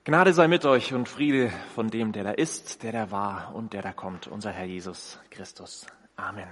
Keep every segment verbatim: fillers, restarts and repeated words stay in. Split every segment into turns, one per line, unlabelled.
Gnade sei mit euch und Friede von dem, der da ist, der da war und der da kommt, unser Herr Jesus Christus. Amen.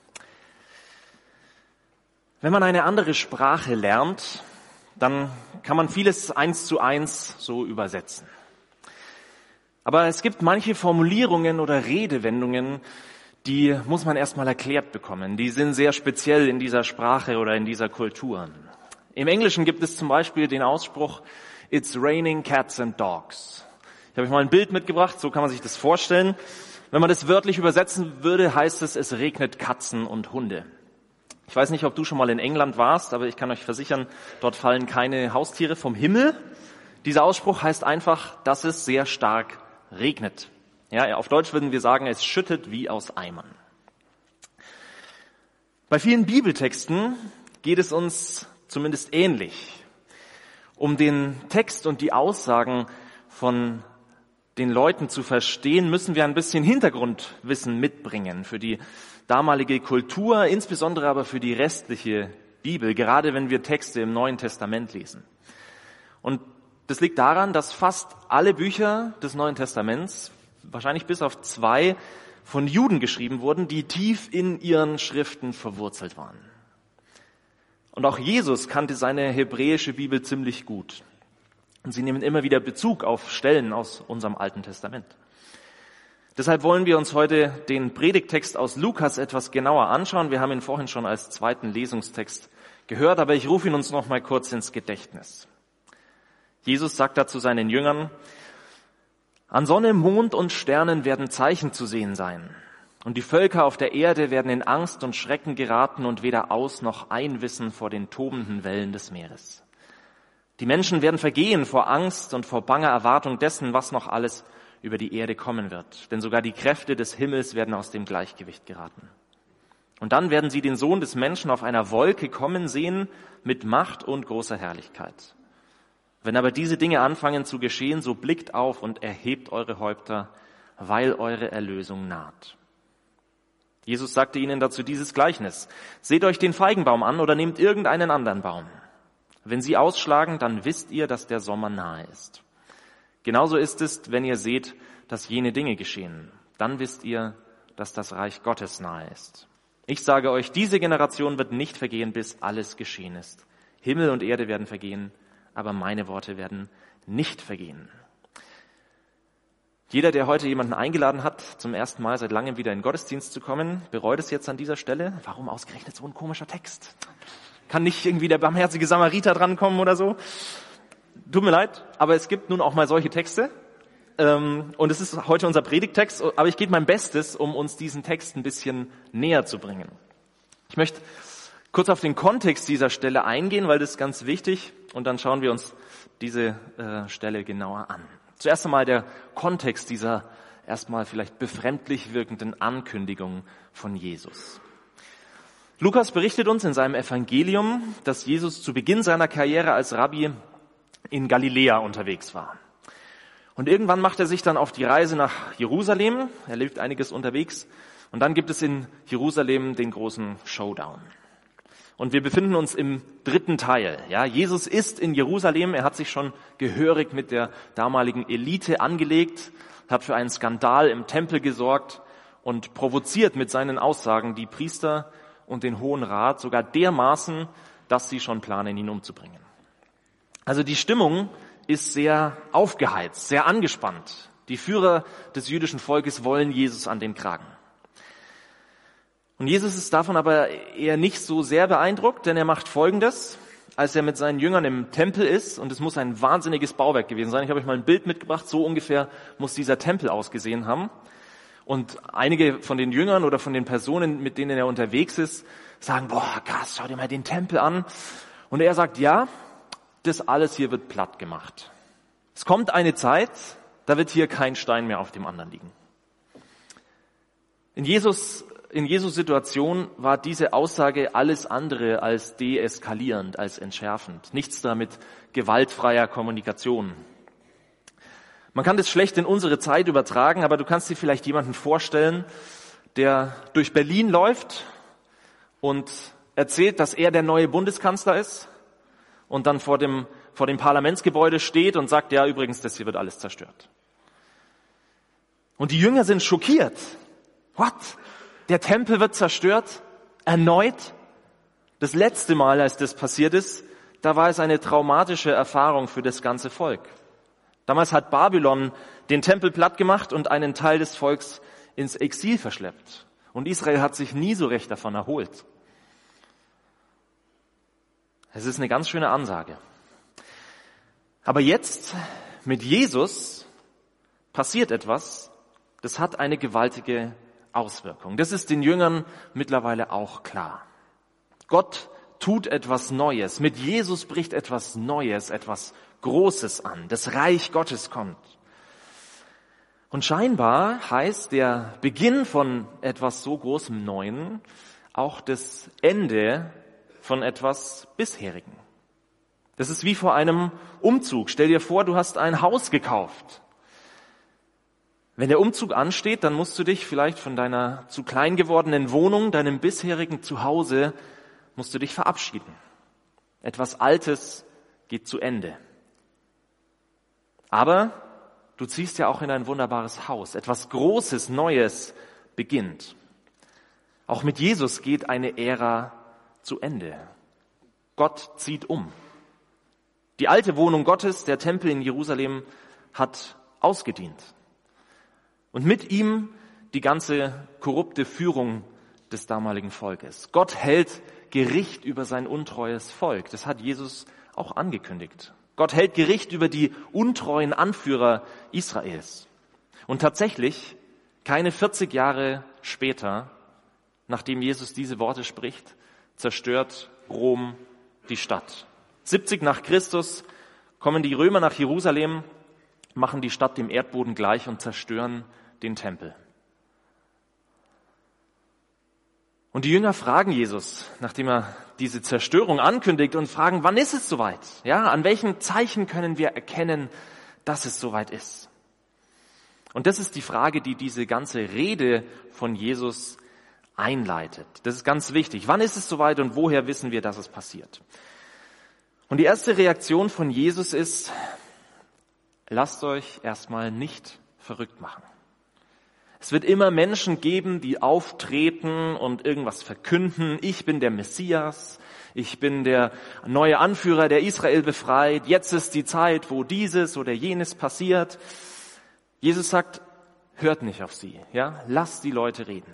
Wenn man eine andere Sprache lernt, dann kann man vieles eins zu eins so übersetzen. Aber es gibt manche Formulierungen oder Redewendungen, die muss man erstmal erklärt bekommen. Die sind sehr speziell in dieser Sprache oder in dieser Kultur. Im Englischen gibt es zum Beispiel den Ausspruch, It's raining cats and dogs. Ich habe euch mal ein Bild mitgebracht, so kann man sich das vorstellen. Wenn man das wörtlich übersetzen würde, heißt es, es regnet Katzen und Hunde. Ich weiß nicht, ob du schon mal in England warst, aber ich kann euch versichern, dort fallen keine Haustiere vom Himmel. Dieser Ausspruch heißt einfach, dass es sehr stark regnet. Ja, auf Deutsch würden wir sagen, es schüttet wie aus Eimern. Bei vielen Bibeltexten geht es uns zumindest ähnlich. Um den Text und die Aussagen von den Leuten zu verstehen, müssen wir ein bisschen Hintergrundwissen mitbringen für die damalige Kultur, insbesondere aber für die restliche Bibel, gerade wenn wir Texte im Neuen Testament lesen. Und das liegt daran, dass fast alle Bücher des Neuen Testaments, wahrscheinlich bis auf zwei, von Juden geschrieben wurden, die tief in ihren Schriften verwurzelt waren. Und auch Jesus kannte seine hebräische Bibel ziemlich gut. Und sie nehmen immer wieder Bezug auf Stellen aus unserem Alten Testament. Deshalb wollen wir uns heute den Predigttext aus Lukas etwas genauer anschauen. Wir haben ihn vorhin schon als zweiten Lesungstext gehört, aber ich rufe ihn uns noch mal kurz ins Gedächtnis. Jesus sagt da zu seinen Jüngern, an Sonne, Mond und Sternen werden Zeichen zu sehen sein. Und die Völker auf der Erde werden in Angst und Schrecken geraten und weder aus noch ein wissen vor den tobenden Wellen des Meeres. Die Menschen werden vergehen vor Angst und vor banger Erwartung dessen, was noch alles über die Erde kommen wird. Denn sogar die Kräfte des Himmels werden aus dem Gleichgewicht geraten. Und dann werden sie den Sohn des Menschen auf einer Wolke kommen sehen mit Macht und großer Herrlichkeit. Wenn aber diese Dinge anfangen zu geschehen, so blickt auf und erhebt eure Häupter, weil eure Erlösung naht. Jesus sagte ihnen dazu dieses Gleichnis. Seht euch den Feigenbaum an oder nehmt irgendeinen anderen Baum. Wenn sie ausschlagen, dann wisst ihr, dass der Sommer nahe ist. Genauso ist es, wenn ihr seht, dass jene Dinge geschehen. Dann wisst ihr, dass das Reich Gottes nahe ist. Ich sage euch, diese Generation wird nicht vergehen, bis alles geschehen ist. Himmel und Erde werden vergehen, aber meine Worte werden nicht vergehen. Jeder, der heute jemanden eingeladen hat, zum ersten Mal seit langem wieder in den Gottesdienst zu kommen, bereut es jetzt an dieser Stelle. Warum ausgerechnet so ein komischer Text? Kann nicht irgendwie der barmherzige Samariter drankommen oder so? Tut mir leid, aber es gibt nun auch mal solche Texte. Und es ist heute unser Predigttext, aber ich gebe mein Bestes, um uns diesen Text ein bisschen näher zu bringen. Ich möchte kurz auf den Kontext dieser Stelle eingehen, weil das ist ganz wichtig. Und dann schauen wir uns diese äh, Stelle genauer an. Zuerst einmal der Kontext dieser erstmal vielleicht befremdlich wirkenden Ankündigung von Jesus. Lukas berichtet uns in seinem Evangelium, dass Jesus zu Beginn seiner Karriere als Rabbi in Galiläa unterwegs war. Und irgendwann macht er sich dann auf die Reise nach Jerusalem. Er lebt einiges unterwegs. Und dann gibt es in Jerusalem den großen Showdown. Und wir befinden uns im dritten Teil. Ja, Jesus ist in Jerusalem. Er hat sich schon gehörig mit der damaligen Elite angelegt, hat für einen Skandal im Tempel gesorgt und provoziert mit seinen Aussagen die Priester und den Hohen Rat sogar dermaßen, dass sie schon planen, ihn umzubringen. Also die Stimmung ist sehr aufgeheizt, sehr angespannt. Die Führer des jüdischen Volkes wollen Jesus an den Kragen. Und Jesus ist davon aber eher nicht so sehr beeindruckt, denn er macht Folgendes, als er mit seinen Jüngern im Tempel ist, und es muss ein wahnsinniges Bauwerk gewesen sein. Ich habe euch mal ein Bild mitgebracht, so ungefähr muss dieser Tempel ausgesehen haben. Und einige von den Jüngern oder von den Personen, mit denen er unterwegs ist, sagen, boah, krass, schau dir mal den Tempel an. Und er sagt, ja, das alles hier wird platt gemacht. Es kommt eine Zeit, da wird hier kein Stein mehr auf dem anderen liegen. In Jesus In Jesus Situation war diese Aussage alles andere als deeskalierend, als entschärfend. Nichts damit gewaltfreier Kommunikation. Man kann das schlecht in unsere Zeit übertragen, aber du kannst dir vielleicht jemanden vorstellen, der durch Berlin läuft und erzählt, dass er der neue Bundeskanzler ist und dann vor dem vor dem Parlamentsgebäude steht und sagt, ja, übrigens, das hier wird alles zerstört. Und die Jünger sind schockiert. What? Der Tempel wird zerstört? Erneut? Das letzte Mal, als das passiert ist, da war es eine traumatische Erfahrung für das ganze Volk. Damals hat Babylon den Tempel platt gemacht und einen Teil des Volks ins Exil verschleppt. Und Israel hat sich nie so recht davon erholt. Es ist eine ganz schöne Ansage. Aber jetzt, mit Jesus, passiert etwas, das hat eine gewaltige Auswirkung. Das ist den Jüngern mittlerweile auch klar. Gott tut etwas Neues. Mit Jesus bricht etwas Neues, etwas Großes an. Das Reich Gottes kommt. Und scheinbar heißt der Beginn von etwas so Großem Neuen auch das Ende von etwas Bisherigen. Das ist wie vor einem Umzug. Stell dir vor, du hast ein Haus gekauft. Wenn der Umzug ansteht, dann musst du dich vielleicht von deiner zu klein gewordenen Wohnung, deinem bisherigen Zuhause, musst du dich verabschieden. Etwas Altes geht zu Ende. Aber du ziehst ja auch in ein wunderbares Haus. Etwas Großes, Neues beginnt. Auch mit Jesus geht eine Ära zu Ende. Gott zieht um. Die alte Wohnung Gottes, der Tempel in Jerusalem, hat ausgedient. Und mit ihm die ganze korrupte Führung des damaligen Volkes. Gott hält Gericht über sein untreues Volk. Das hat Jesus auch angekündigt. Gott hält Gericht über die untreuen Anführer Israels. Und tatsächlich, keine vierzig Jahre später, nachdem Jesus diese Worte spricht, zerstört Rom die Stadt. siebzig nach Christus kommen die Römer nach Jerusalem, machen die Stadt dem Erdboden gleich und zerstören den Tempel. Und die Jünger fragen Jesus, nachdem er diese Zerstörung ankündigt, und fragen, wann ist es soweit? Ja, an welchen Zeichen können wir erkennen, dass es soweit ist? Und das ist die Frage, die diese ganze Rede von Jesus einleitet. Das ist ganz wichtig. Wann ist es soweit und woher wissen wir, dass es passiert? Und die erste Reaktion von Jesus ist, lasst euch erstmal nicht verrückt machen. Es wird immer Menschen geben, die auftreten und irgendwas verkünden. Ich bin der Messias, ich bin der neue Anführer, der Israel befreit. Jetzt ist die Zeit, wo dieses oder jenes passiert. Jesus sagt, hört nicht auf sie, ja, lasst die Leute reden.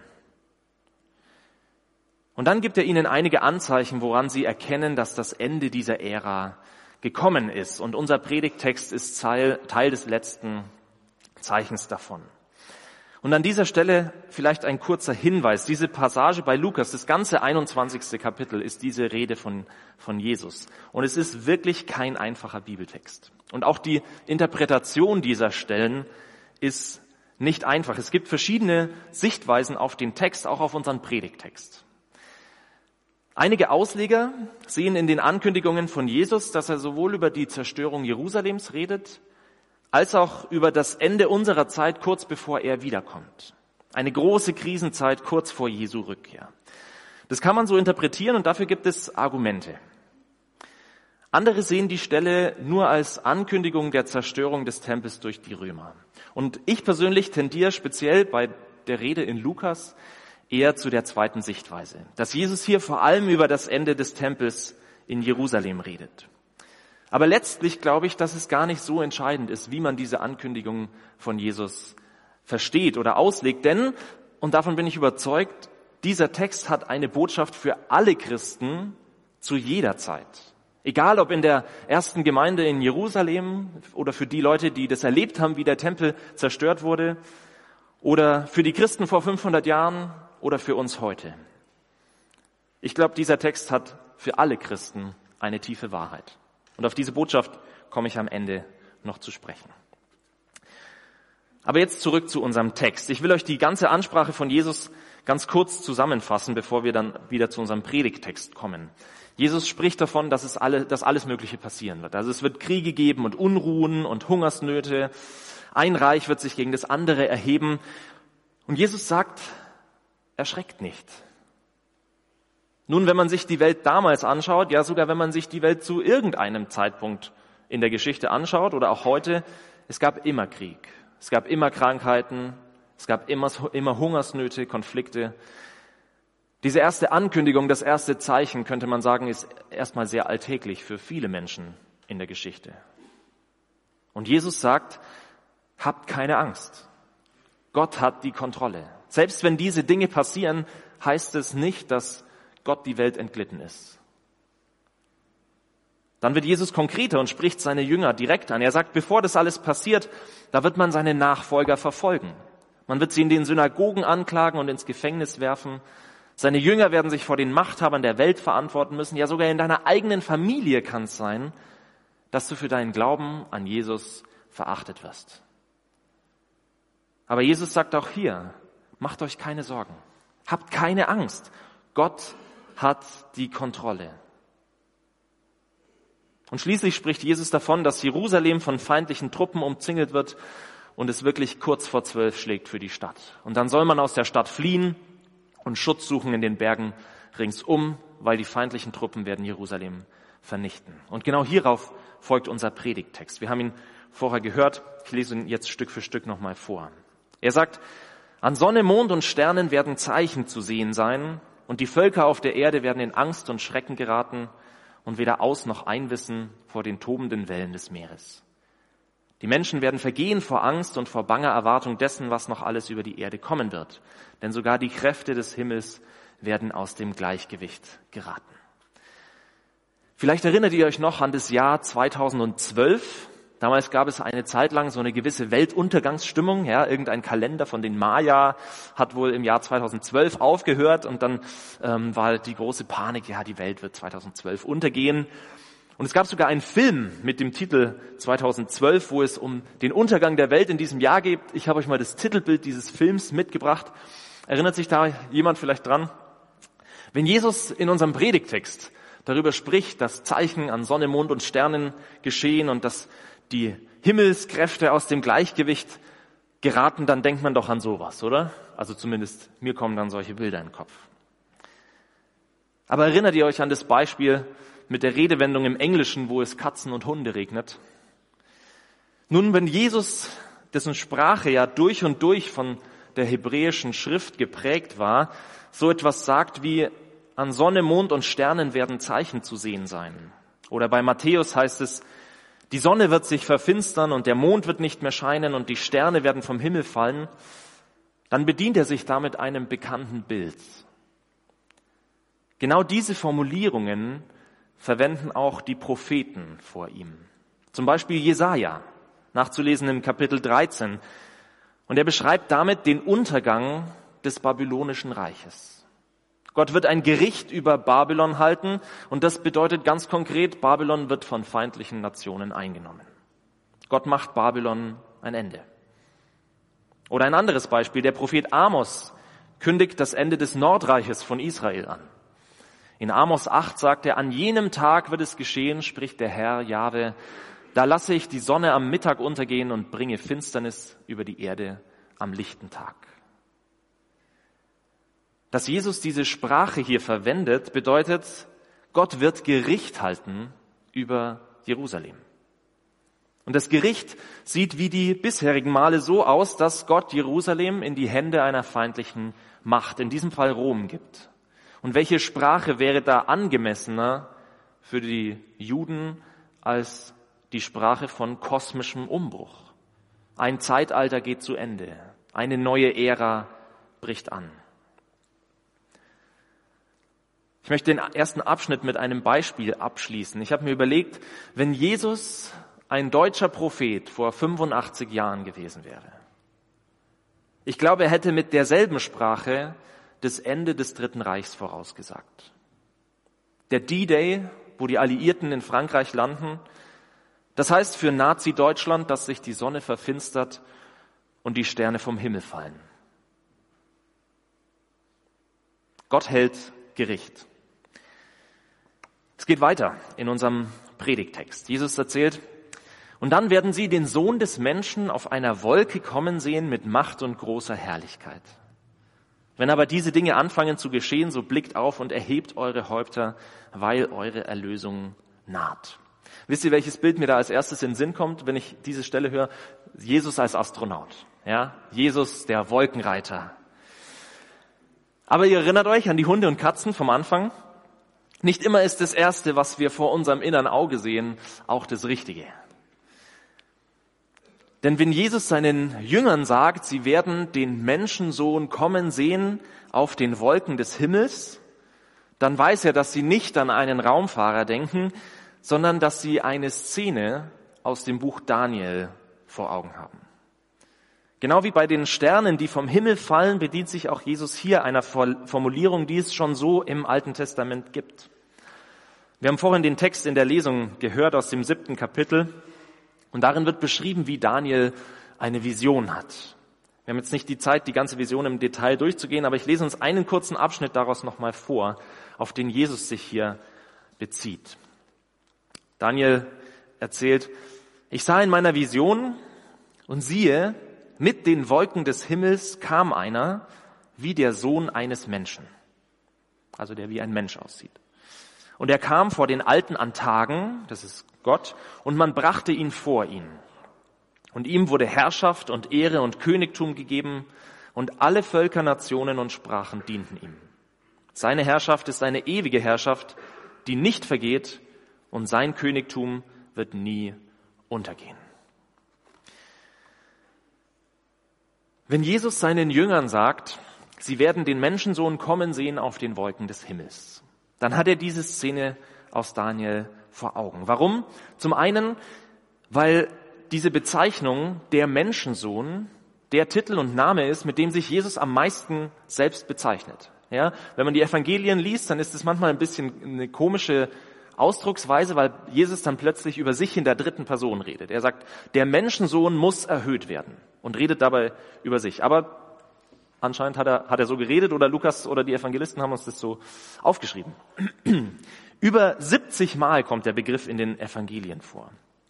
Und dann gibt er ihnen einige Anzeichen, woran sie erkennen, dass das Ende dieser Ära gekommen ist. Und unser Predigttext ist Teil, Teil des letzten Zeichens davon. Und an dieser Stelle vielleicht ein kurzer Hinweis. Diese Passage bei Lukas, das ganze einundzwanzigste Kapitel, ist diese Rede von, von Jesus. Und es ist wirklich kein einfacher Bibeltext. Und auch die Interpretation dieser Stellen ist nicht einfach. Es gibt verschiedene Sichtweisen auf den Text, auch auf unseren Predigttext. Einige Ausleger sehen in den Ankündigungen von Jesus, dass er sowohl über die Zerstörung Jerusalems redet, als auch über das Ende unserer Zeit kurz bevor er wiederkommt. Eine große Krisenzeit kurz vor Jesu Rückkehr. Das kann man so interpretieren und dafür gibt es Argumente. Andere sehen die Stelle nur als Ankündigung der Zerstörung des Tempels durch die Römer. Und ich persönlich tendiere speziell bei der Rede in Lukas eher zu der zweiten Sichtweise, dass Jesus hier vor allem über das Ende des Tempels in Jerusalem redet. Aber letztlich glaube ich, dass es gar nicht so entscheidend ist, wie man diese Ankündigung von Jesus versteht oder auslegt. Denn, und davon bin ich überzeugt, dieser Text hat eine Botschaft für alle Christen zu jeder Zeit. Egal ob in der ersten Gemeinde in Jerusalem oder für die Leute, die das erlebt haben, wie der Tempel zerstört wurde, oder für die Christen vor fünfhundert Jahren oder für uns heute. Ich glaube, dieser Text hat für alle Christen eine tiefe Wahrheit. Und auf diese Botschaft komme ich am Ende noch zu sprechen. Aber jetzt zurück zu unserem Text. Ich will euch die ganze Ansprache von Jesus ganz kurz zusammenfassen, bevor wir dann wieder zu unserem Predigttext kommen. Jesus spricht davon, dass es alle, dass alles Mögliche passieren wird. Also es wird Kriege geben und Unruhen und Hungersnöte. Ein Reich wird sich gegen das andere erheben. Und Jesus sagt, erschreckt nicht. Nun, wenn man sich die Welt damals anschaut, ja sogar wenn man sich die Welt zu irgendeinem Zeitpunkt in der Geschichte anschaut oder auch heute, es gab immer Krieg, es gab immer Krankheiten, es gab immer, immer Hungersnöte, Konflikte. Diese erste Ankündigung, das erste Zeichen, könnte man sagen, ist erstmal sehr alltäglich für viele Menschen in der Geschichte. Und Jesus sagt, habt keine Angst. Gott hat die Kontrolle. Selbst wenn diese Dinge passieren, heißt es nicht, dass Gott die Welt entglitten ist. Dann wird Jesus konkreter und spricht seine Jünger direkt an. Er sagt, bevor das alles passiert, da wird man seine Nachfolger verfolgen. Man wird sie in den Synagogen anklagen und ins Gefängnis werfen. Seine Jünger werden sich vor den Machthabern der Welt verantworten müssen. Ja, sogar in deiner eigenen Familie kann es sein, dass du für deinen Glauben an Jesus verachtet wirst. Aber Jesus sagt auch hier, macht euch keine Sorgen. Habt keine Angst. Gott hat die Kontrolle. Und schließlich spricht Jesus davon, dass Jerusalem von feindlichen Truppen umzingelt wird und es wirklich kurz vor zwölf schlägt für die Stadt. Und dann soll man aus der Stadt fliehen und Schutz suchen in den Bergen ringsum, weil die feindlichen Truppen werden Jerusalem vernichten. Und genau hierauf folgt unser Predigttext. Wir haben ihn vorher gehört, ich lese ihn jetzt Stück für Stück nochmal vor. Er sagt, an Sonne, Mond und Sternen werden Zeichen zu sehen sein und die Völker auf der Erde werden in Angst und Schrecken geraten und weder aus noch einwissen vor den tobenden Wellen des Meeres. Die Menschen werden vergehen vor Angst und vor banger Erwartung dessen, was noch alles über die Erde kommen wird. Denn sogar die Kräfte des Himmels werden aus dem Gleichgewicht geraten. Vielleicht erinnert ihr euch noch an das Jahr zweitausendzwölf. Damals gab es eine Zeit lang so eine gewisse Weltuntergangsstimmung. Ja, irgendein Kalender von den Maya hat wohl im Jahr zweitausendzwölf aufgehört und dann ähm, war die große Panik, ja, die Welt wird zweitausendzwölf untergehen. Und es gab sogar einen Film mit dem Titel zweitausendzwölf, wo es um den Untergang der Welt in diesem Jahr geht. Ich habe euch mal das Titelbild dieses Films mitgebracht. Erinnert sich da jemand vielleicht dran? Wenn Jesus in unserem Predigttext darüber spricht, dass Zeichen an Sonne, Mond und Sternen geschehen und dass die Himmelskräfte aus dem Gleichgewicht geraten, dann denkt man doch an sowas, oder? Also zumindest mir kommen dann solche Bilder in den Kopf. Aber erinnert ihr euch an das Beispiel mit der Redewendung im Englischen, wo es Katzen und Hunde regnet? Nun, wenn Jesus, dessen Sprache ja durch und durch von der hebräischen Schrift geprägt war, so etwas sagt wie, an Sonne, Mond und Sternen werden Zeichen zu sehen sein. Oder bei Matthäus heißt es, die Sonne wird sich verfinstern und der Mond wird nicht mehr scheinen und die Sterne werden vom Himmel fallen, dann bedient er sich damit einem bekannten Bild. Genau diese Formulierungen verwenden auch die Propheten vor ihm. Zum Beispiel Jesaja, nachzulesen im Kapitel dreizehn. Und er beschreibt damit den Untergang des babylonischen Reiches. Gott wird ein Gericht über Babylon halten und das bedeutet ganz konkret, Babylon wird von feindlichen Nationen eingenommen. Gott macht Babylon ein Ende. Oder ein anderes Beispiel, der Prophet Amos kündigt das Ende des Nordreiches von Israel an. In Amos acht sagt er, an jenem Tag wird es geschehen, spricht der Herr Jahwe, da lasse ich die Sonne am Mittag untergehen und bringe Finsternis über die Erde am lichten Tag. Dass Jesus diese Sprache hier verwendet, bedeutet, Gott wird Gericht halten über Jerusalem. Und das Gericht sieht wie die bisherigen Male so aus, dass Gott Jerusalem in die Hände einer feindlichen Macht, in diesem Fall Rom, gibt. Und welche Sprache wäre da angemessener für die Juden als die Sprache von kosmischem Umbruch? Ein Zeitalter geht zu Ende, eine neue Ära bricht an. Ich möchte den ersten Abschnitt mit einem Beispiel abschließen. Ich habe mir überlegt, wenn Jesus ein deutscher Prophet vor fünfundachtzig Jahren gewesen wäre. Ich glaube, er hätte mit derselben Sprache das Ende des Dritten Reichs vorausgesagt. Der D-Day, wo die Alliierten in Frankreich landen, das heißt für Nazi-Deutschland, dass sich die Sonne verfinstert und die Sterne vom Himmel fallen. Gott hält Gericht. Es geht weiter in unserem Predigttext. Jesus erzählt, und dann werden sie den Sohn des Menschen auf einer Wolke kommen sehen mit Macht und großer Herrlichkeit. Wenn aber diese Dinge anfangen zu geschehen, so blickt auf und erhebt eure Häupter, weil eure Erlösung naht. Wisst ihr, welches Bild mir da als erstes in den Sinn kommt, wenn ich diese Stelle höre? Jesus als Astronaut. Ja, Jesus, der Wolkenreiter. Aber ihr erinnert euch an die Hunde und Katzen vom Anfang? Nicht immer ist das Erste, was wir vor unserem inneren Auge sehen, auch das Richtige. Denn wenn Jesus seinen Jüngern sagt, sie werden den Menschensohn kommen sehen auf den Wolken des Himmels, dann weiß er, dass sie nicht an einen Raumfahrer denken, sondern dass sie eine Szene aus dem Buch Daniel vor Augen haben. Genau wie bei den Sternen, die vom Himmel fallen, bedient sich auch Jesus hier einer Formulierung, die es schon so im Alten Testament gibt. Wir haben vorhin den Text in der Lesung gehört aus dem siebten Kapitel und darin wird beschrieben, wie Daniel eine Vision hat. Wir haben jetzt nicht die Zeit, die ganze Vision im Detail durchzugehen, aber ich lese uns einen kurzen Abschnitt daraus nochmal vor, auf den Jesus sich hier bezieht. Daniel erzählt, ich sah in meiner Vision und siehe, mit den Wolken des Himmels kam einer wie der Sohn eines Menschen, also der wie ein Mensch aussieht. Und er kam vor den Alten an Tagen, das ist Gott, und man brachte ihn vor ihn. Und ihm wurde Herrschaft und Ehre und Königtum gegeben, und alle Völker, Nationen und Sprachen dienten ihm. Seine Herrschaft ist eine ewige Herrschaft, die nicht vergeht, und sein Königtum wird nie untergehen. Wenn Jesus seinen Jüngern sagt, sie werden den Menschensohn kommen sehen auf den Wolken des Himmels, dann hat er diese Szene aus Daniel vor Augen. Warum? Zum einen, weil diese Bezeichnung der Menschensohn der Titel und Name ist, mit dem sich Jesus am meisten selbst bezeichnet. Ja, wenn man die Evangelien liest, dann ist es manchmal ein bisschen eine komische Ausdrucksweise, weil Jesus dann plötzlich über sich in der dritten Person redet. Er sagt, der Menschensohn muss erhöht werden und redet dabei über sich. Aber anscheinend hat er, hat er so geredet oder Lukas oder die Evangelisten haben uns das so aufgeschrieben. Über siebzig Mal kommt der Begriff in den Evangelien vor.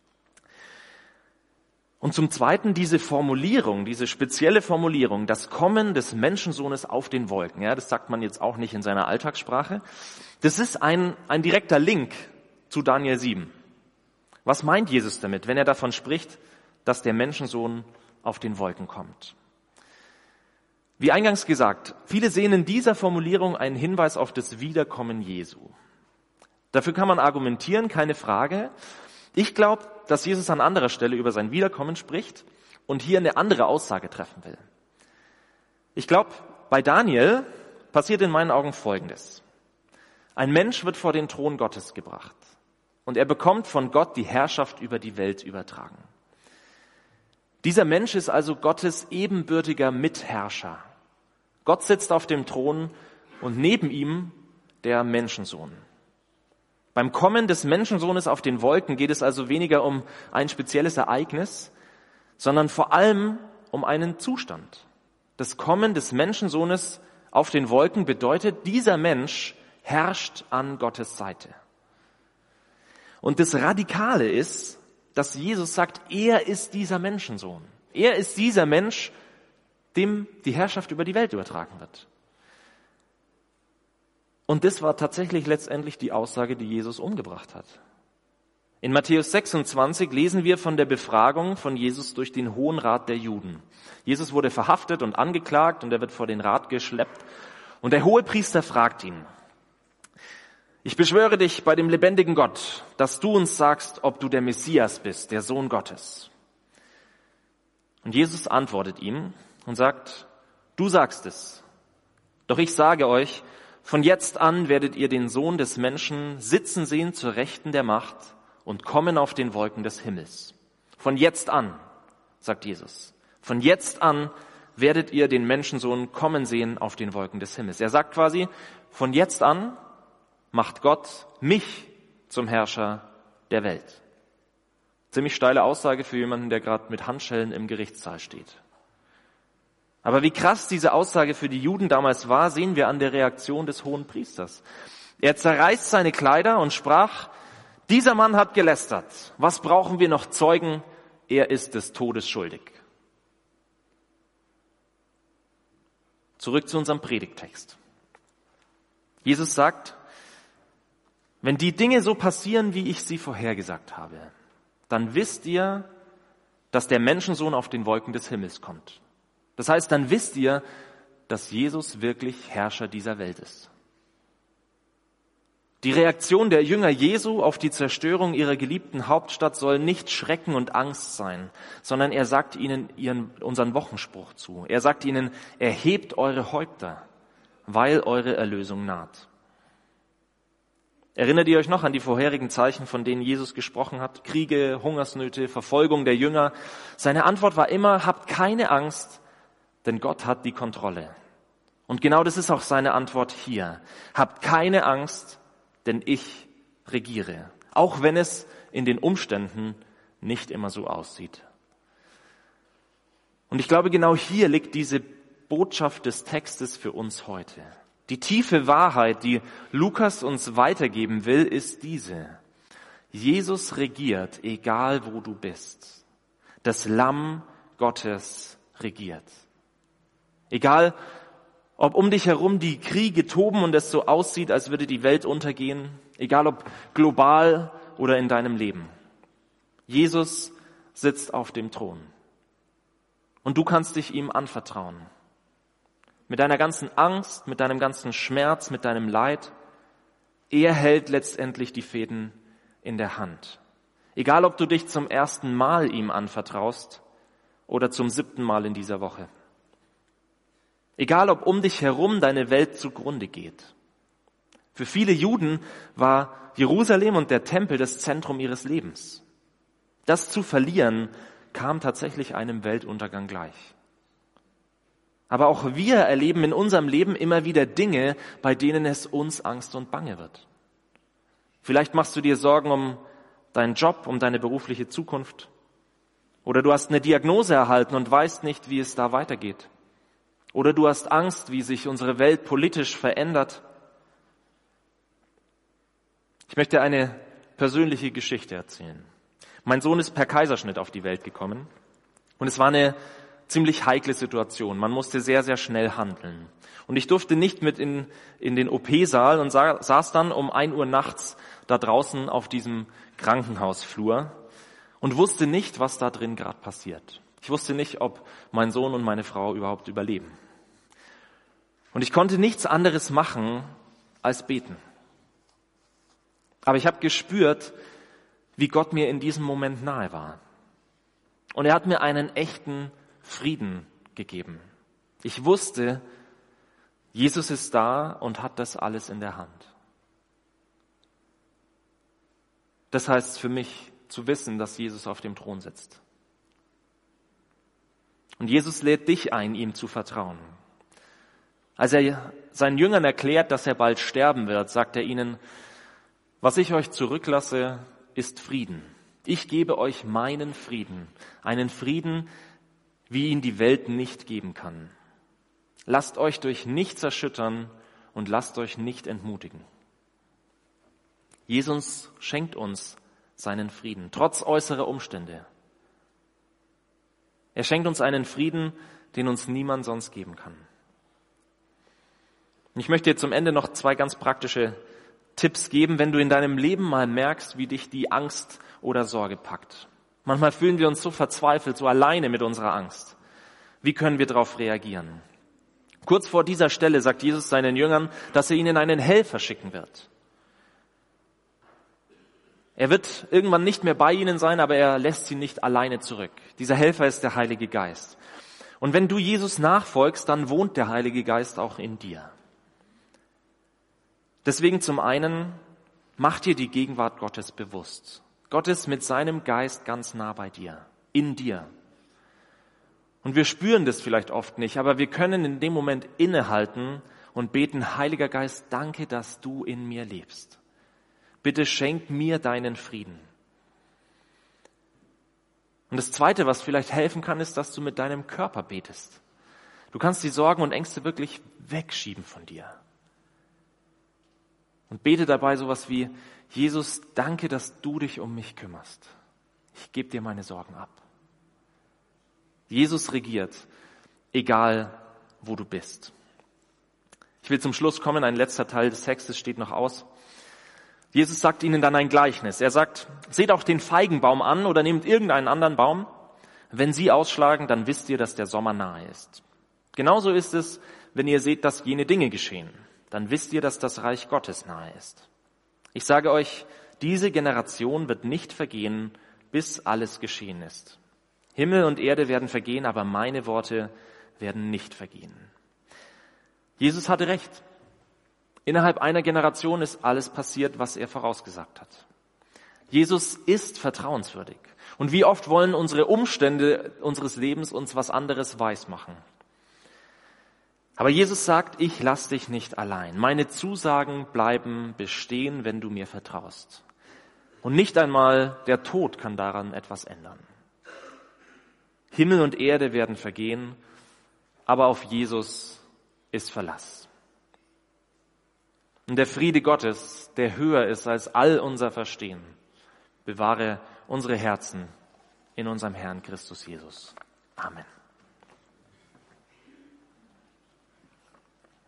Und zum Zweiten diese Formulierung, diese spezielle Formulierung, das Kommen des Menschensohnes auf den Wolken. Ja, das sagt man jetzt auch nicht in seiner Alltagssprache. Das ist ein, ein direkter Link zu Daniel sieben. Was meint Jesus damit, wenn er davon spricht, dass der Menschensohn auf den Wolken kommt? Wie eingangs gesagt, viele sehen in dieser Formulierung einen Hinweis auf das Wiederkommen Jesu. Dafür kann man argumentieren, keine Frage. Ich glaube, dass Jesus an anderer Stelle über sein Wiederkommen spricht und hier eine andere Aussage treffen will. Ich glaube, bei Daniel passiert in meinen Augen Folgendes. Ein Mensch wird vor den Thron Gottes gebracht und er bekommt von Gott die Herrschaft über die Welt übertragen. Dieser Mensch ist also Gottes ebenbürtiger Mitherrscher. Gott sitzt auf dem Thron und neben ihm der Menschensohn. Beim Kommen des Menschensohnes auf den Wolken geht es also weniger um ein spezielles Ereignis, sondern vor allem um einen Zustand. Das Kommen des Menschensohnes auf den Wolken bedeutet, dieser Mensch herrscht an Gottes Seite. Und das Radikale ist, dass Jesus sagt, er ist dieser Menschensohn. Er ist dieser Mensch, dem die Herrschaft über die Welt übertragen wird. Und das war tatsächlich letztendlich die Aussage, die Jesus umgebracht hat. In Matthäus sechsundzwanzig lesen wir von der Befragung von Jesus durch den Hohen Rat der Juden. Jesus wurde verhaftet und angeklagt und er wird vor den Rat geschleppt. Und der Hohepriester fragt ihn, ich beschwöre dich bei dem lebendigen Gott, dass du uns sagst, ob du der Messias bist, der Sohn Gottes. Und Jesus antwortet ihm und sagt, du sagst es. Doch ich sage euch, von jetzt an werdet ihr den Sohn des Menschen sitzen sehen zur Rechten der Macht und kommen auf den Wolken des Himmels. Von jetzt an, sagt Jesus, von jetzt an werdet ihr den Menschensohn kommen sehen auf den Wolken des Himmels. Er sagt quasi, von jetzt an macht Gott mich zum Herrscher der Welt. Ziemlich steile Aussage für jemanden, der gerade mit Handschellen im Gerichtssaal steht. Aber wie krass diese Aussage für die Juden damals war, sehen wir an der Reaktion des Hohenpriesters. Er zerreißt seine Kleider und sprach, dieser Mann hat gelästert. Was brauchen wir noch Zeugen? Er ist des Todes schuldig. Zurück zu unserem Predigttext. Jesus sagt, wenn die Dinge so passieren, wie ich sie vorhergesagt habe, dann wisst ihr, dass der Menschensohn auf den Wolken des Himmels kommt. Das heißt, dann wisst ihr, dass Jesus wirklich Herrscher dieser Welt ist. Die Reaktion der Jünger Jesu auf die Zerstörung ihrer geliebten Hauptstadt soll nicht Schrecken und Angst sein, sondern er sagt ihnen ihren, unseren Wochenspruch zu. Er sagt ihnen, erhebt eure Häupter, weil eure Erlösung naht. Erinnert ihr euch noch an die vorherigen Zeichen, von denen Jesus gesprochen hat? Kriege, Hungersnöte, Verfolgung der Jünger. Seine Antwort war immer, habt keine Angst, denn Gott hat die Kontrolle. Und genau das ist auch seine Antwort hier. Habt keine Angst, denn ich regiere. Auch wenn es in den Umständen nicht immer so aussieht. Und ich glaube, genau hier liegt diese Botschaft des Textes für uns heute. Die tiefe Wahrheit, die Lukas uns weitergeben will, ist diese. Jesus regiert, egal wo du bist. Das Lamm Gottes regiert. Egal, ob um dich herum die Kriege toben und es so aussieht, als würde die Welt untergehen. Egal, ob global oder in deinem Leben. Jesus sitzt auf dem Thron. Und du kannst dich ihm anvertrauen. Mit deiner ganzen Angst, mit deinem ganzen Schmerz, mit deinem Leid. Er hält letztendlich die Fäden in der Hand. Egal, ob du dich zum ersten Mal ihm anvertraust oder zum siebten Mal in dieser Woche. Egal, ob um dich herum deine Welt zugrunde geht. Für viele Juden war Jerusalem und der Tempel das Zentrum ihres Lebens. Das zu verlieren, kam tatsächlich einem Weltuntergang gleich. Aber auch wir erleben in unserem Leben immer wieder Dinge, bei denen es uns Angst und Bange wird. Vielleicht machst du dir Sorgen um deinen Job, um deine berufliche Zukunft. Oder du hast eine Diagnose erhalten und weißt nicht, wie es da weitergeht. Oder du hast Angst, wie sich unsere Welt politisch verändert. Ich möchte eine persönliche Geschichte erzählen. Mein Sohn ist per Kaiserschnitt auf die Welt gekommen. Und es war eine ziemlich heikle Situation. Man musste sehr, sehr schnell handeln. Und ich durfte nicht mit in, in den O P-Saal und sa- saß dann um ein Uhr nachts da draußen auf diesem Krankenhausflur und wusste nicht, was da drin gerade passiert. Ich wusste nicht, ob mein Sohn und meine Frau überhaupt überleben. Und ich konnte nichts anderes machen als beten. Aber ich habe gespürt, wie Gott mir in diesem Moment nahe war. Und er hat mir einen echten Frieden gegeben. Ich wusste, Jesus ist da und hat das alles in der Hand. Das heißt für mich zu wissen, dass Jesus auf dem Thron sitzt. Und Jesus lädt dich ein, ihm zu vertrauen. Als er seinen Jüngern erklärt, dass er bald sterben wird, sagt er ihnen, was ich euch zurücklasse, ist Frieden. Ich gebe euch meinen Frieden, einen Frieden, wie ihn die Welt nicht geben kann. Lasst euch durch nichts erschüttern und lasst euch nicht entmutigen. Jesus schenkt uns seinen Frieden, trotz äußerer Umstände. Er schenkt uns einen Frieden, den uns niemand sonst geben kann. Und ich möchte dir zum Ende noch zwei ganz praktische Tipps geben, wenn du in deinem Leben mal merkst, wie dich die Angst oder Sorge packt. Manchmal fühlen wir uns so verzweifelt, so alleine mit unserer Angst. Wie können wir darauf reagieren? Kurz vor dieser Stelle sagt Jesus seinen Jüngern, dass er ihnen einen Helfer schicken wird. Er wird irgendwann nicht mehr bei ihnen sein, aber er lässt sie nicht alleine zurück. Dieser Helfer ist der Heilige Geist. Und wenn du Jesus nachfolgst, dann wohnt der Heilige Geist auch in dir. Deswegen zum einen, mach dir die Gegenwart Gottes bewusst. Gott ist mit seinem Geist ganz nah bei dir, in dir. Und wir spüren das vielleicht oft nicht, aber wir können in dem Moment innehalten und beten, Heiliger Geist, danke, dass du in mir lebst. Bitte schenk mir deinen Frieden. Und das Zweite, was vielleicht helfen kann, ist, dass du mit deinem Körper betest. Du kannst die Sorgen und Ängste wirklich wegschieben von dir. Und bete dabei sowas wie, Jesus, danke, dass du dich um mich kümmerst. Ich gebe dir meine Sorgen ab. Jesus regiert, egal wo du bist. Ich will zum Schluss kommen, ein letzter Teil des Textes steht noch aus. Jesus sagt ihnen dann ein Gleichnis. Er sagt, seht auch den Feigenbaum an oder nehmt irgendeinen anderen Baum. Wenn sie ausschlagen, dann wisst ihr, dass der Sommer nahe ist. Genauso ist es, wenn ihr seht, dass jene Dinge geschehen. Dann wisst ihr, dass das Reich Gottes nahe ist. Ich sage euch, diese Generation wird nicht vergehen, bis alles geschehen ist. Himmel und Erde werden vergehen, aber meine Worte werden nicht vergehen. Jesus hatte recht. Innerhalb einer Generation ist alles passiert, was er vorausgesagt hat. Jesus ist vertrauenswürdig. Und wie oft wollen unsere Umstände unseres Lebens uns was anderes weismachen? Aber Jesus sagt, ich lass dich nicht allein. Meine Zusagen bleiben bestehen, wenn du mir vertraust. Und nicht einmal der Tod kann daran etwas ändern. Himmel und Erde werden vergehen, aber auf Jesus ist Verlass. Und der Friede Gottes, der höher ist als all unser Verstehen, bewahre unsere Herzen in unserem Herrn Christus Jesus. Amen.